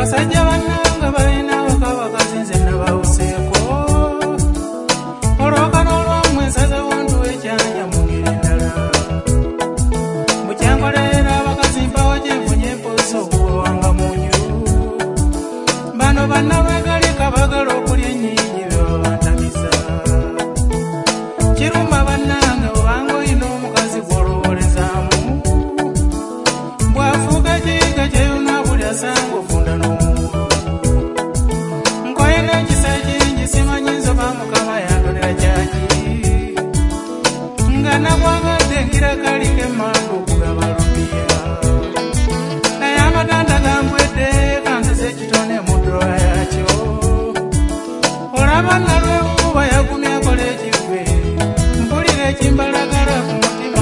basajja bannanga balina wakabakazi nze nabawuseeko olwokano olwamwe nsaza wontu ekyanja mu ngeri endala mukyankolera abakazi mpawo gyenfunye empozi okuwanga munju bano bannalwegalika bagala okulya ennyingi bebabantamiza kiruma bannange obanga olina omukazi gw'olowoolezaamu bw'afuuka ekiyiga kyeyuna buli asanga ofunda n'omuntu nkoyina ekisa ekingi simanyi nsoba mukama yandonera kyaki nga nagwagadde ngira kaliko emmandu okugaba lupiya naye amatanda gambwedde kanziza ekitone mu drowa yakyo olaba nalwebuuba yagumya akola ekivve mpulira ekimbalagala ku mutima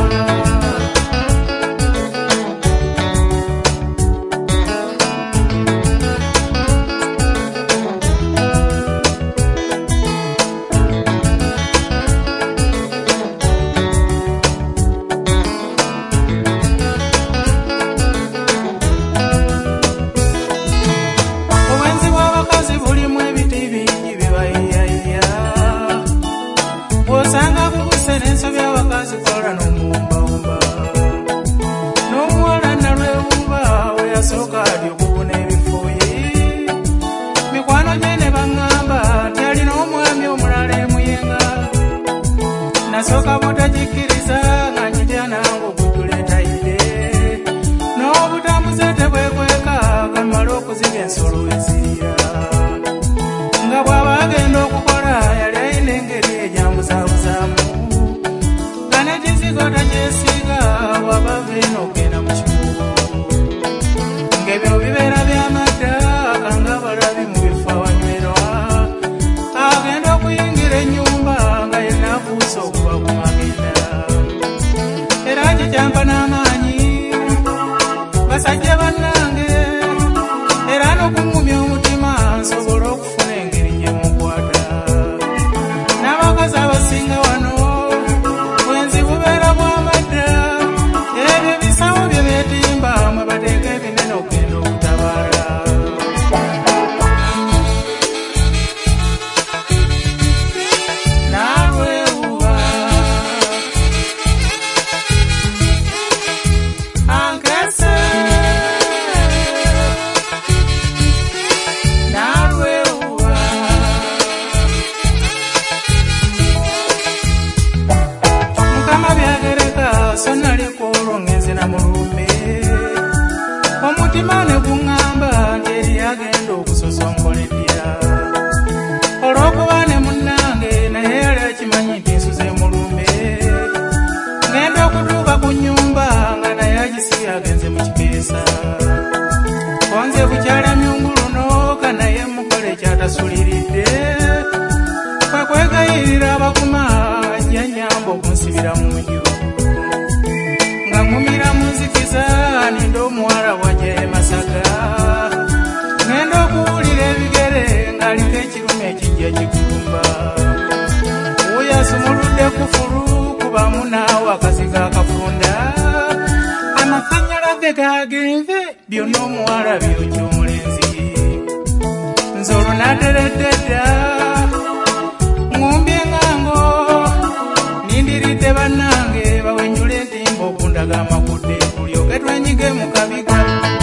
obwenzi bw'abakazi bulimu ebiti bingi bibayiyaiya bw'osanga kubuse n'ensobi abakazi kola n'omuwumbawumba n'omuwala nalwewuuba we yasooka ali okubuna ebifuuyi mikwano gye ne baŋŋamba nti alina omwami omulala emuyenga nasooka butagikkiriza nga nyitya nange okujjula etayidde n'obutambuze tebwekweka kamala okuziga ensolo ezirya nga bw'aba agenda okukola yali ayina engeri egyambuzabuzaamu nga n'ekizigo takyesiiga bw'abava eno okgenda mu kikubo ng'ebyo bibeera by'amadda kanga balabi mu bifo awanywerwa agenda okuyingira ennyumba nga yenna afuuse okuba ku magenda era kikyampa n'amaanyi basajja bannange era n'okungumya omutima nsobola okufuna engeri gye mukwata n'abakazi abasinga wano bwenzi bubeera bw'amadda ebyo bisawo bye beetimba mwe bateeka ebinene okgenda okutabaala nalwewuba ankese nalwewuba mukama byagereka so naliko olwo ngenze na mulumbe omutima ne guŋŋamba nti eri agenda okusosonkoleddya olw'okuba ne munnange naye yali akimanyi nti nsuze mulumbe ngenda okutuuka ku nnyumba nga naye agisibye agenze mu kikeesa konze bukyala myunguluno kanaye mukole ekyatasuliridde kwe kwegayirira abakuma ajja nnyamba okunsibira mu nju nga nkumira mu nzikiza ninda omuwala wajja e Masaka ngenda okuwulira ebigere ng'aliko ekirume ekijja kikulumba wuyo asumuludde kufulu kubamu naawe akaziga akafunda amakanyala ge gagenze byonna omuwala byokya omulenzi nze olwo nateredde dda ŋŋumbye ŋŋango nindiridde bannange bawenjula entimba okundaga amakudde tulyoke twenyige mu kabiga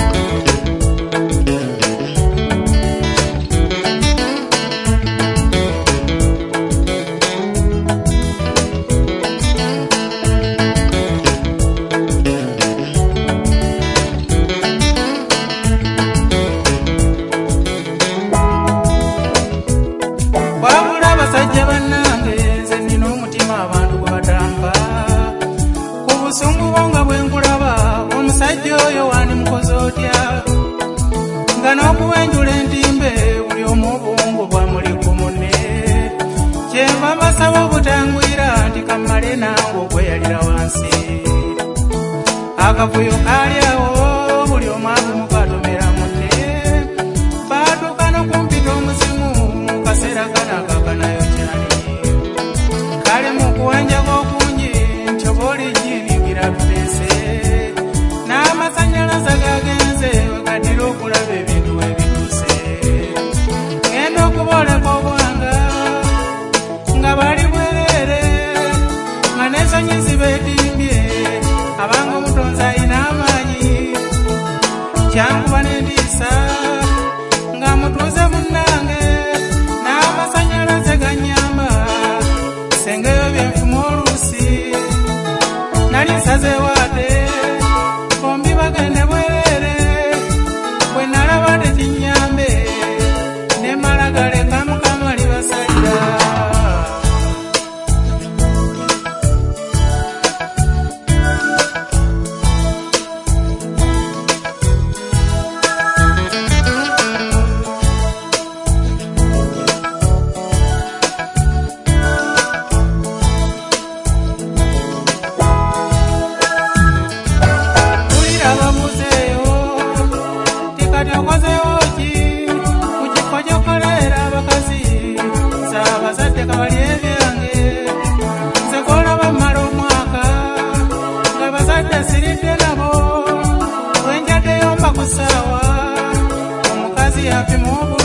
wabula abasajja bannange nze nina omutima abantu gwe batamba ku busungu bwo nga bwe nkulaba omusajja oyo wani mukozi otya nga n'okuwenjula entimbe buli omu obwongo bwamuli ku munne kyenva mbasaba obutangwira nti kammale nange okweyalira wansi akavuyo kaali awo buli omu agumu katomera munne baatuuka n'okumpita omuzimu mu kaseera kana akakanayo kyani kale mu kuwanjaga okungi nti oba olijinigira tuteese n'amasanyalaza gagenze wegatera okulaba ebintu ebituuse kyankuba n'endiisa nga mutuuze munnange n'amasanyalaze gannyamba sengeyo byenfuma oluusi nali nsazeewo ate bombi bagende bwerere bwe nalaba tekinnyambe ne malagaleka mukama libasalira Happy